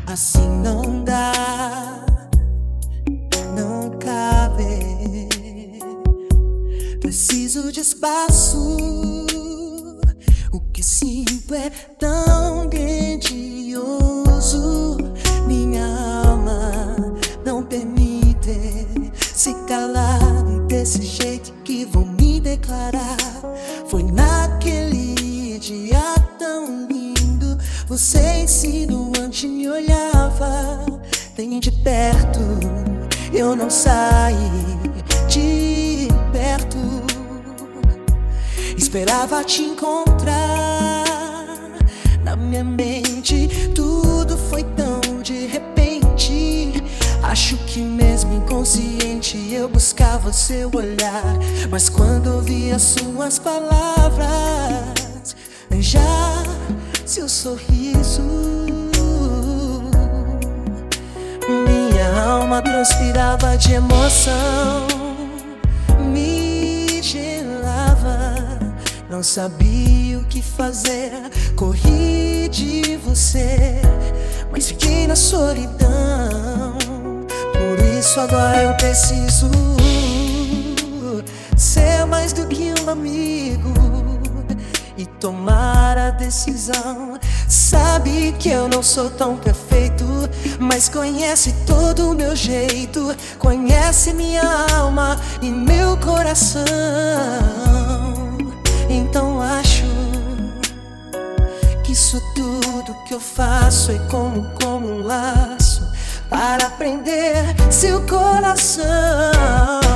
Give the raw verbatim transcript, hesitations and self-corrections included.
Assim não dá, não cabe. Preciso de espaço. O que sinto é tão grandioso. Minha alma não permite se calar. E desse jeito que vou me declarar. Foi naquele dia tão lindo. Você insinuante me olhava. Nem de perto eu não saí de perto. Esperava te encontrar. Na minha mente tudo foi tão de repente. Acho que mesmo inconsciente eu buscava seu olhar. Mas quando ouvi as suas palavras, já seu sorriso, minha alma transpirava de emoção. Me gelava, não sabia o que fazer. Corri de você, mas fiquei na solidão. Por isso agora eu preciso ser mais do que um amigo e tomar a decisão. Sabe que eu não sou tão perfeito, mas conhece todo o meu jeito. Conhece minha alma e meu coração. Então acho que isso tudo que eu faço é como, como um laço para prender seu coração.